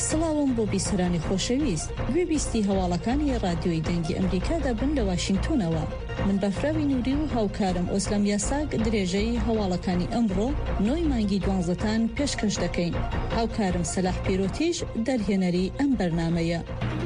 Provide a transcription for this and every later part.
سڵاوم بۆ بیسەرانی خۆشەویست گوێبیستی هەواڵەکانی رادیۆی دەنگی ئەمریکادا بن لە واشنگتۆنەوە. من بەفراوی نووری و هاوکارم ئۆسلەم یاساک درێژەی هەواڵەکانی ئەمڕۆ 9 مانگی 12 پێشکەش دەکەین. هاوکارم سەلاح پیرۆتیش دەرهێنەری ئەم بەرنامەیە.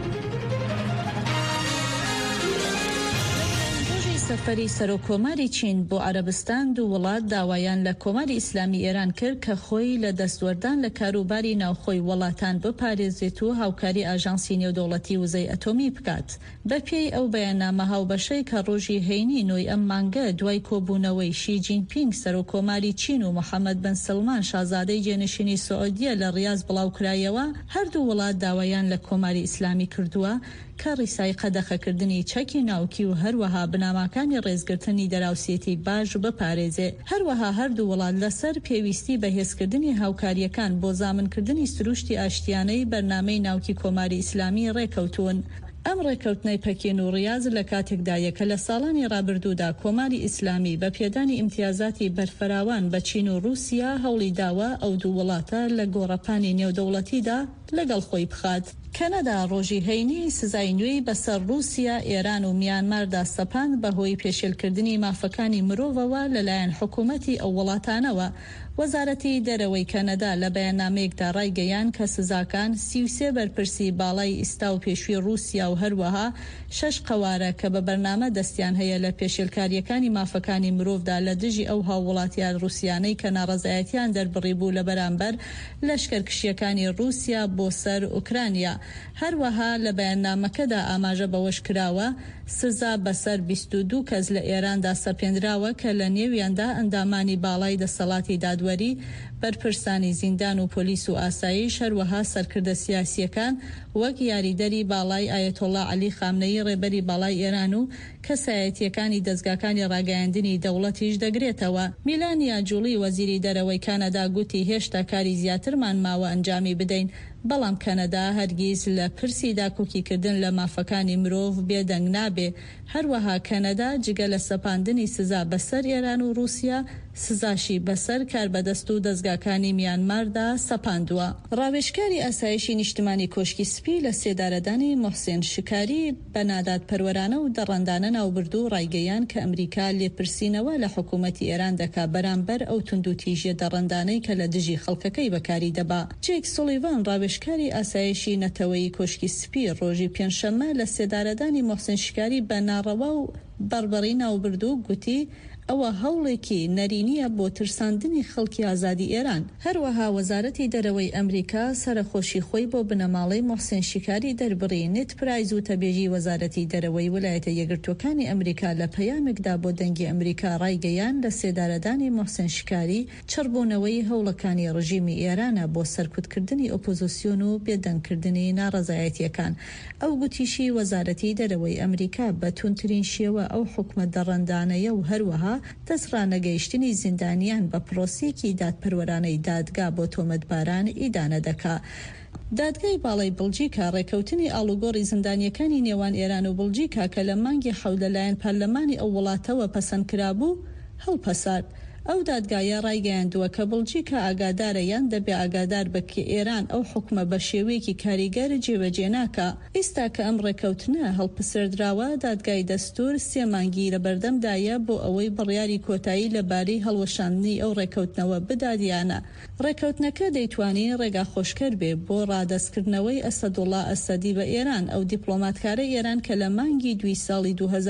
سەفەری سەرۆکۆماری چین بۆ عەرەبستان دوو وڵات داوایان لە کۆماری ئیسلامی ئێران کرد کە خۆی لە دەستوەردان لە کاروباری ناوخۆی وڵاتان بپارێزێت و هاوکاری ئاژانسی نێودەوڵەتی وزەی ئەتۆمی بکات. بەپێی ئەو بەیاننامە هاوبەشەی کە ڕۆژی هەینی 9 ئەم مانگە دوای کۆبوونەوەی شی جینپینگ سەرۆکۆماری چین و محەممەد بن سلمان شازادەی جێنشینی سعودیە لە ڕیاض بڵاوکرایەوە، هەردوو وڵات داوایان لە کۆماری ئیسلامی کردووە کە ڕیسای قەدەخەکردنی چەکی ناوکی و هەروەها بناماکانی ڕێزگرتنی دەراوسێتی باش بپارێزێ. هەروەها هەردوو وڵات لەسەر پێویستی بەهێزکردنی هاوکاریەکان بۆ زامنکردنی سروشتی ئاشتیانەی بەرنامەی ناوکی کۆماری ئیسلامی ڕێکەوتون. ئەم ڕێکەوتنەی پەکین و ڕیاض لە کاتێکدایە کە لە ساڵانی ڕابردوودا کۆماری ئیسلامی بە پێدانی ئیمتیازاتی بەرفراوان بە چین و رووسیا هەوڵی داوە ئەو دوو وڵاتە لە گۆڕەپانی نێودەوڵەتیدا لەگەڵ خۆی بخات. کەنەدا ڕۆژی هەینی سزای نوێی بەسەر رووسیا، ئێران و میانماردا سەپاند بەهۆی پێشێلکردنی مافەکانی مرۆڤەوە لەلایەن حکوومەتی ئەو وڵاتانەوە. وەزارەتی دەرەوەی کەنەدا لە بەیاننامەیەکدا ڕایگەیان کە سزاکان 33 بەرپرسی باڵای ئیستا و پێشوی رووسیا و هەروەها 6 قەوارە کە بە بەرنامە دەستیان هەیە لە پێشێلکاریەکانی مافەکانی مرۆڤدا لە دژی ئەو هاووڵاتیان رووسیانەی کە ناڕەزایەتیان دەربڕی بوو لە بەرامبەر لەشکرکشیەکانی رووسیا بۆ سەر ئوکرانیا. هەروەها لە بەیاننامەکەدا ئاماژە بەوەش کراوە سزا بەسەر 22 کەس لە ئێراندا سەپێنراوە کە لە نێویاندا ئەندامانی باڵای دەسەڵاتی دادوەری، بەرپرسانی زیندان و پۆلیس و ئاسایش، هەروەها سەرکردە سیاسیەکان وەک یاریدەری باڵای ئایەتۆڵا عەلی خامنەیی ڕێبەری باڵای ئێران و کەسایەتیەکانی دەستگاکانی ڕاگەیاندنی دەوڵەتیش دەگرێتەوە. میلانیا جوڵی وەزیری دەرەوەی کانەدا گوتی هێشتا کاری زیاترمان ماوە ئەنجامی بدەین، بەڵام کەنەدا هەرگیز لە پرسی داکۆکیکردن لە مافەکانی مرۆڤ بێدەنگ نابێ. هەروەها کەنەدا جگە لە سەپاندنی سزا بەسەر ئێران و رووسیا، سزاشی بەسەر کاربەدەست و دەستگاکانی میانماردا سەپاندووە. ڕاوێژکاری ئاسایشی نیشتمانی کۆشکی سپی لە سێدارەدانی موحسێن شکاری بە نادات پەروەرانە و دەڕەندانە ناوبردوو ڕایگەیان کە ئەمریکا لێپرسینەوە لە حکوومەتی ئێران دەکا بەرامبەر ئەو توندوتیژە دەڕەندانەی کە لە دژی خەڵکەکەی بەکاری دەبا. جێک سولیڤان ڕاوێژکاری ئاسایشی نەتەوەی کۆشکی سپی ڕۆژی پێنجشەممە لە سێدارەدانی موحسێن شکاری بە ناڕەوا و بەربەڕی ناوبردوو گوتی ئەوە هەوڵێکی نەرینیە بۆ ترساندنی خەڵکی ئازادی ئێران. هەروەها وەزارەتی دەرەوەی ئەمریکا سەرخۆشی خۆی بۆ بنەماڵەی موحسێن شکاری دەربڕی. نت پرایز و تەبێژی وەزارەتی دەرەوەی ویلایەتە یەکگرتووەکانی ئەمریکا لە پەیامێکدا بۆ دەنگی ئەمریکا ڕایگەیان لە سێدارەدانی موحسێن شکاری چڕبوونەوەی هەوڵەکانی ڕژیمی ئێرانە بۆ سەرکوتکردنی ئۆپۆزیسیۆن و بێدەنگکردنی ناڕەزایەتیەکان. ئەو گوتیشی وەزارەتی دەرەوەی ئەمریکا بە توندترین شێوە ئەو حکومەت دەڕەندانەیە و هەروەها دەستڕانەگەیشتنی زیندانیان بە پرۆسێکی دادپەروەرانەی دادگا بۆ تۆمەتباران ئیدانە دەکا. دادگای باڵای بڵجیکا ڕێکەوتنی ئاڵوگۆڕی زیندانیەکانی نێوان ئێران و بڵجیکا کە لە مانگی حەوت لەلایەن پەرلەمانی ئەو وڵاتەوە پەسەندکرابوو هەڵپەسارد. ئەو دادگایە ڕایگەیاندووە کە بڵجیکا ئاگادارە یان دەبێ ئاگادار بە کە ئێران ئەو حکومە بە شێوەیەکی کاریگەر جێبەجێ ناکا. ئێستا کە ئەم ڕێکەوتنە هەڵپسردراوە، دادگای دەستور 3 مانگی لە بەردەمدایە بۆ ئەوەی بڕیاری کۆتایی لەبارەی هەڵوەشاندنی ئەو ڕێکەوتنەوە بدادیانە. ڕێکەوتنەکە دەیتوانی ڕێگا خۆشکەر بێ بۆ ڕادەستکردنەوەی ئەسەدوڵڵا ئەسەدی بە ئێران، ئەو دیپلۆماتکارە ئێران کە لە مانگی 2 ساڵی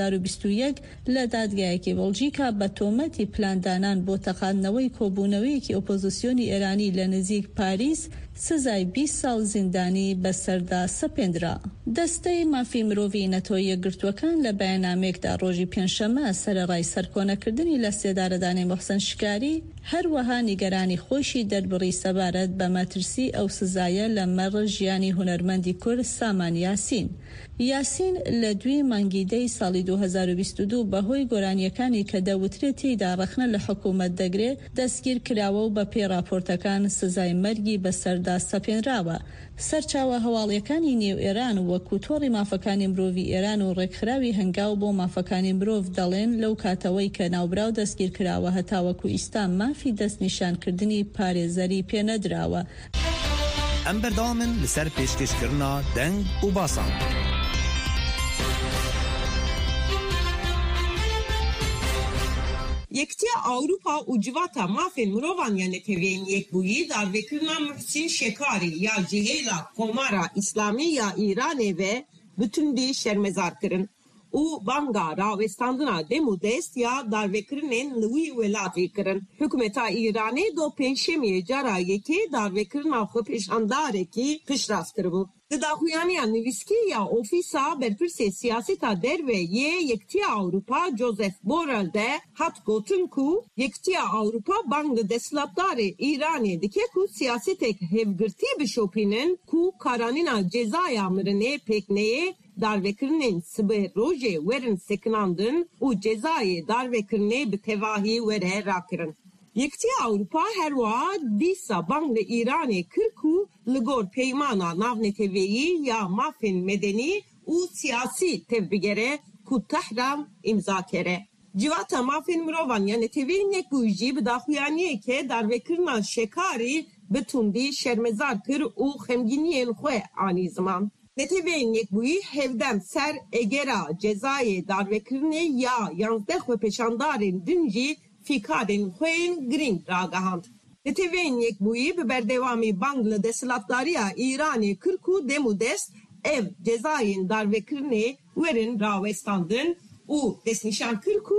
2021 لە دادگایەکی بڵجیکا بە تۆمەتی پلاندانان بۆ تەقاندنەوەی کۆبوونەوەیەکی ئۆپۆزیسیۆنی ئێرانی لە نزیک پاریس سزای 20 ساڵ زیندانی بەسەردا سەپێنرا. دەستەی مافی مرۆڤی نەتۆی یەکگرتووەکان لە بەیاننامێکدا ڕۆژی پێنجشەممە سەرەڕای سەرکۆنەکردنی لە سێدارەدانی موحسێن شکاری، هەروەها نیگەرانی خۆشی دەربڕی سەبارەت بە مەترسی ئەو سزایە لە مەڕ ژیانی هونەرمەندی کورد سامان یاسین. یاسین لە 2 مانگی دەی ساڵی 2022 بەهۆی گۆرانیەکانی کە دەوترێت تێیدا ڕەخنە لە حکوومەت دەگرێت دەستگیر کراوە و بە پێی راپۆرتەکان سزای مەرگی بەسەردا سەپێنراوە. سەرچاوە هەواڵیەکانی نێو ئێران وەکو تۆڕی مافەکانی مرۆڤی ئێران و ڕێکخراوی هەنگاو بۆ مافەکانی مرۆڤ دەڵێن لەو کاتەوەی کە ناوبراو دەستگیر کراوە هەتاوەکو ئیستا مافی دەستنیشانکردنی پارێزەری پێنەدراوە. ام بردامن لسر پیشکش کرنا دنگ و باسان. یکتی اروپا و جواتا مافن مروان یعنی توین یک بویی در وکرنا محسن شکاری یا جهیلا کمارا اسلامی یا ایرانی و bütün دی شرمزار کرن. او بانگا راوستاندنا دمو دست یا در وکرنین لوی ولاتی کرن. حکومت ایرانی دو پنجشنبه جارا یکی در وکرنا خو پیشانداره کی پیشراست کرد. داخویانی نویسکی یا اوفیسا برپرسی سیاستا در و یکتی اروپا جوزف بورل ده hat gotun ku yektiya Avrupa bangı deslapdar İran'e dike ku siyasetek hevgirti bişopinin ku karanina cezaya mırne pekneye darvekirinin sıbı roje verin sekinandın u cezayı darvekirine bitevahi vere rakirin. Yektiya Avrupa herwa disa bangı İran'e kırku ligor peymana navneteveyi ya mafin medeni u siyasi tevbigere ku tahram imza kere. Civata mafin mrovan yani tevine kujji bdaxuyaniye ke darvekirna şekari betundi şermezar kır u xemginiyen xwe ani zaman. Neteveyin yekbuyi hevdem ser egera cezaye darvekirne ya yansdeh ve peşandarin dünci fikarin xweyn green ragahand. Neteveyin yekbuyi biberdevami bangla deslattariya İran'ı kırku demudest ev cezayin darvekirne verin ravestandın u desnişan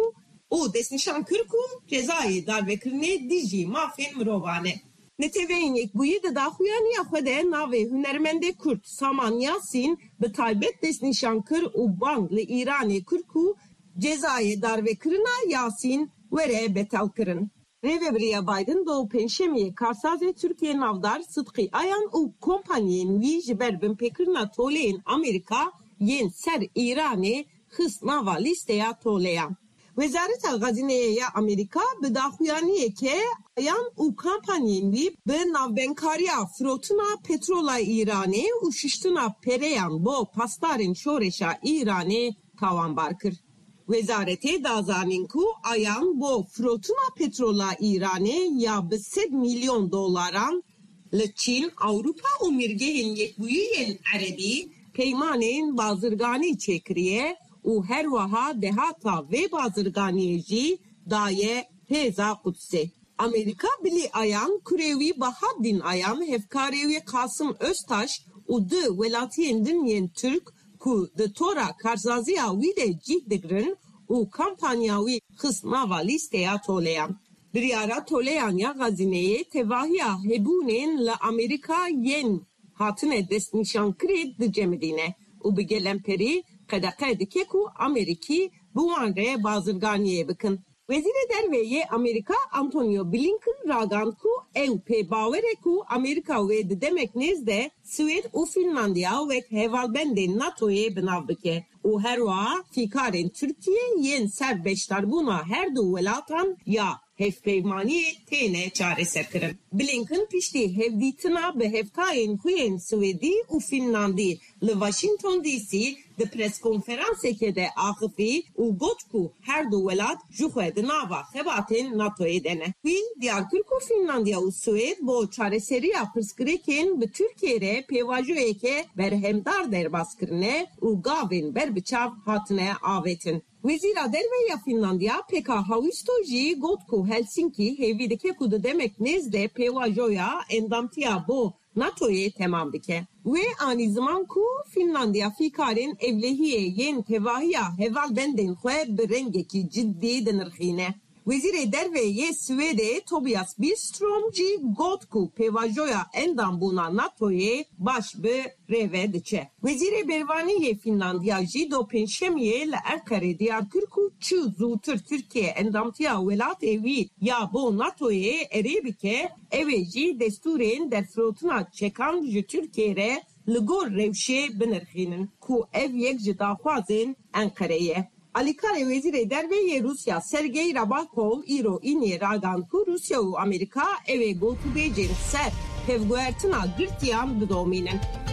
kırku cezayı darvekirne dici mafin mrovane. Neteveyin yekbuyi de daxuyani yaxwede nave hünermende Kurt Saman Yasin bi taybet desnişan kır u bangla İran'ı kırku cezayı darvekirna Yasin vere betal kırın. Revebriya Biden do penşemiye Karsazê Türkiye navdar Sıtkı Ayan u kompanyen wî ji ber binpêkirina toleyên Amerîka yên ser Îranê xist nava lîsteya toleyan. Wezareta Xazineyê ya Amerîka bi daxuyaniyê ke Ayan û kompanyên wî bi navbenkariya firotuna petrola Îranê û şiştina pereyan bo pastarên şoreşa Îranê tawanbar kir. Wezareti dazanin ku Ayan bo firotuna petrola Îranê ya bi 100 milyon dolaran li Çîn, Avrupa û mirgehên yekbûyiyên Erebî peymanên bazirganî çêkiriye û her wiha dehata vê bazirganiyê jî daye hêza Qudsê. Amerîka bilî Ayan kurê wî bi haddîn Ayan hevkarê wî Kasım Öztaş û di welatiyên din yên Türk ku di tora karzaziya wî de cih digirin û kampanya wî xist nava lîsteya toleyan. Biryara toleyan ya Xazineyê tevahiya hebûnên li Amerîka yên hatine destnîşankirê dicemidîne û bi gelemperî qedeqe dike ku Amerîkî bi wan re bazirganiyê bikin. Vezîrê Derveyê Amerîka Antonio Blinken ragand ku ew pêbawere ku Amerîka wê di demek nêzde Swêd û Finlandiya wek hevalbendên NATOyê binav bike û her wiha fîkarên Tirkiye yên ser beşdarbûna her du welatan ya hevpeymaniyê têne çareserkirin. Blinken piştî hevdîtina bi hevtayên xwe yên Swêdî û Finlandî li Washington DC di preskonferanseke de axifî û got ku her du welat ji xwe di nava xebatên NATOyê de ne. Wî diyar kir ku Finlandiya û Swêd bo çareseriya pirsgirêkên bi Tirkiye re pêvajoyeke berhemdar derbas kirine û gavên berbiçav hatine avêtin. Wezîra Derveya Finlandiya Pekka Haavisto jî got ku Helsinki hêvî dike ku di demek nêzde pêvajoya endamtiya bo NATOyê temam dike. Wê anî ziman ku Finlandiya fîkarên evlehiyê yên tevahiya hevalbendên xwe bi rengekî ciddî dinirxîne. Wezîrê Derveyê Swêdê Tobias Billström jî got ku pêvajoya endambûna NATOyê baş bi rêve diçe. Wezîrê Bervaniyê Finlandiya jî do pênşemiyê li Enqerê diyar kir ku çi zûtir Tirkiye endamtiya welatê wî ya bo NATOyê erê bike ew ê jî destûrên derfirotina çekan ji Tirkiye re li gor rewşê binirxînin ku ev yek ji daxwazên Enqereyê ye. Alikarê Wezîrê Derveyê Rusya Sergey Rabakov îro înê ragand ku Rusya û Amerîka ew ê gotûbêjên ser hevguhertina girtiyan bidomînin.